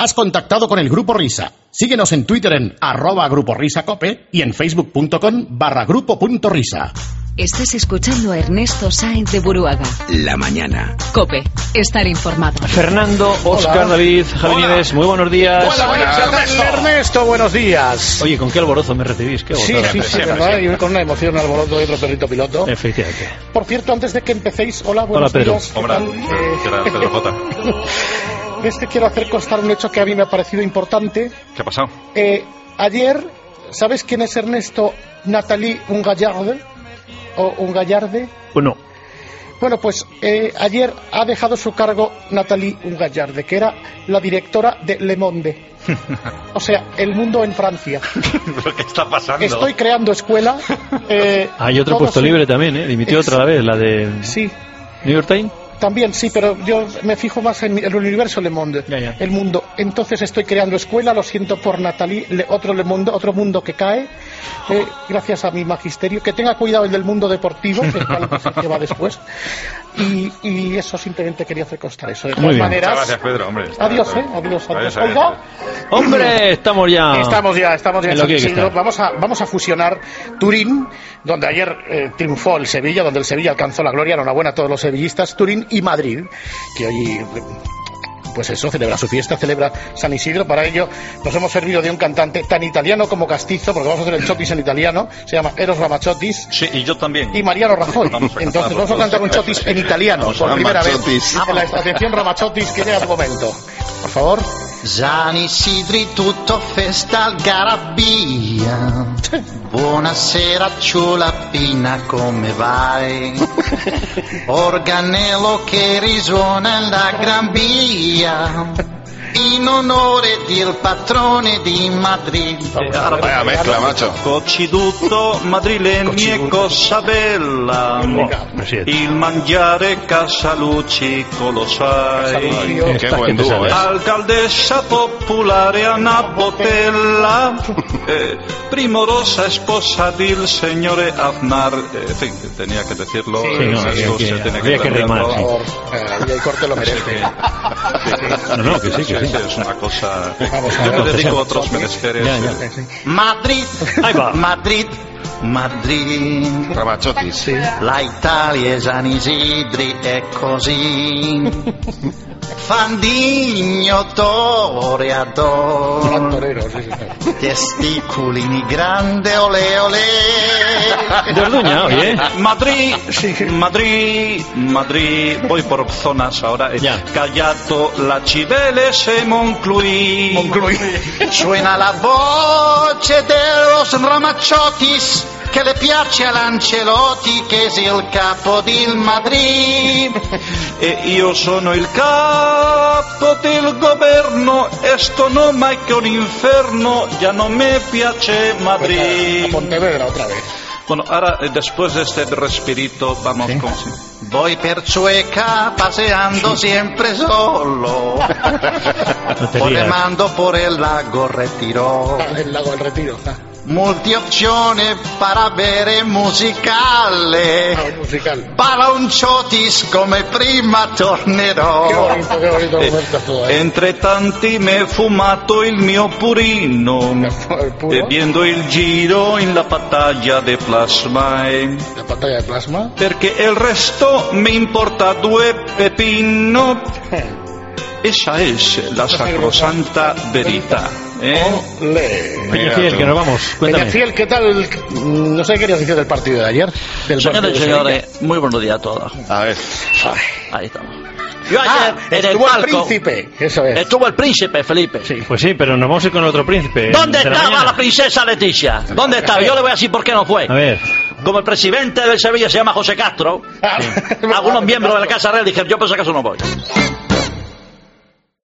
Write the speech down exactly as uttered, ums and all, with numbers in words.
Has contactado con el Grupo Risa. Síguenos en Twitter en arroba Grupo Risa Cope y en facebook.com barra grupo punto risa. Estás escuchando a Ernesto Sáenz de Buruaga. La mañana. Cope, estar informado. Fernando, Óscar, Hola. David, Javi Nieves, muy buenos días. Hola, buenas Ernesto. Ernesto, buenos días. Oye, ¿con qué alborozo me recibís? Qué Sí, gozada. sí, sí, verdad, y con una emoción, un alboroto de otro perrito piloto. Efectivamente. Por cierto, antes de que empecéis, hola, buenos Hola, Pedro. días. ¿qué Hola, tal? Eh, ¿qué tal, Pedro J? Es que quiero hacer constar un hecho que a mí me ha parecido importante. ¿Qué ha pasado? Eh, ayer, ¿sabes quién es Ernesto Nathalie Ungallarde? ¿O Ungallarde? Bueno, Bueno, pues eh, ayer ha dejado su cargo Nathalie Ungallarde, que era la directora de Le Monde. O sea, El Mundo en Francia. ¿Pero qué está pasando? Estoy creando escuela. Eh, hay otro todo puesto sí. libre también, ¿eh? Dimitió Es- otra vez, la de Sí, New York Times. también sí, pero yo me fijo más en el universo Le Monde, Ya, ya. el mundo. Entonces estoy creando escuela, lo siento por Nathalie, le- otro Le Monde, otro mundo que cae, eh, gracias a mi magisterio. Que tenga cuidado el del mundo deportivo, que es algo que va después. Y, y eso, simplemente quería hacer constar eso. De Muy todas bien. maneras, Muchas gracias, Pedro, hombre. Está- adiós, eh, adiós, adiós. Adiós, adiós. Oiga, ¡Hombre! Estamos ya. Estamos ya, estamos ya en en lo San que hay que Isidro. estar. Vamos a, vamos a fusionar Turín, donde ayer eh, triunfó el Sevilla, donde el Sevilla alcanzó la gloria. Enhorabuena a todos los sevillistas. Turín y Madrid, que hoy, eh, pues eso, celebra su fiesta, celebra San Isidro. Para ello nos hemos servido de un cantante tan italiano como castizo, porque vamos a hacer el chotis en italiano. Se llama Eros Ramazzotti Sí, y yo también. y Mariano Rajoy. Vamos a Entonces cantarlo vamos a cantar un chotis en italiano Vamos, por primera vez. Ramazzotis. En la atención, Ramazzotti, que llega tu momento. Por favor. San Isidri tutto festa al Garabia. Buonasera ciulappina, come vai? Organello che risuona la Gran Via in onore del patrone di Madrid. Vaya mezcla, macho. Coccidutto madrilegni e cosa bella. Presidente. Il mangiare Casalucico, lo sai. Io- Qué buen dúo, ¿eh? Alcaldessa popolare Anna Botella, eh, primorosa esposa del señor Aznar. Eh, en fin, tenía que decirlo. Sí, eh, no, esto había que- se tiene había que rimar, Por sí. favor, eh, y el corte lo merece. No, no, que sí, que sí. Es una cosa. Vamos a Yo ver. me dedico a otros menesteres. Ya, ya. eh, Madrid, Ahí va. Madrid, Madrid. Ramazzotis. La Italia e San Isidri è così. Fandigno toreador, Gran torero, sí, sí. testiculini grande ole ole. De Orduña, oye. Madrid, Sí. Madrid, Madrid, voy por zonas ahora. eh, Ya. Callato, la Cibeles e Monclui. Monclui. Suena la voce de los Ramacciotis che le piace a Lancelotti che è il capo del Madrid. E io sono il capo del governo, e sto no mai che un inferno, ya no me piace A Madrid. Pontevedra otra vez. Bueno, ahora eh, después de este respirito vamos Sí. con... Voy per Chueca paseando siempre solo. No te Por digas. remando por el lago Retiro. Ah, el lago del Retiro. Ah, Multiopzione para bere musicale. ah, un musical. Para un chotis come prima Qué tornerò. bonito, qué bonito momento todo, eh. Entre tanti me he fumato il mio purino, El puro, e viendo il giro in la battaglia de plasma, eh, la pantalla de plasma. perché il resto mi importa due pepino. Esa es la sacrosanta verità. ¿eh? Ole. Peña Fiel, que nos vamos. Cuéntame. Peñafiel, ¿qué tal? No sé qué querías decir del partido de ayer. Del Señores y partido de señores, muy buenos días a todos. A ver. Ahí estamos. Yo ayer Ah, en el estuvo el palco príncipe. Eso es. estuvo el príncipe Felipe. Sí. Pues sí, pero nos vamos a ir con el otro príncipe. ¿Dónde de la estaba mañana. la princesa Leticia? ¿Dónde estaba? Yo le voy a decir por qué no fue. A ver. Como el presidente del Sevilla se llama José Castro, Ah, algunos miembros de la Casa Real dijeron, yo por si acaso no voy.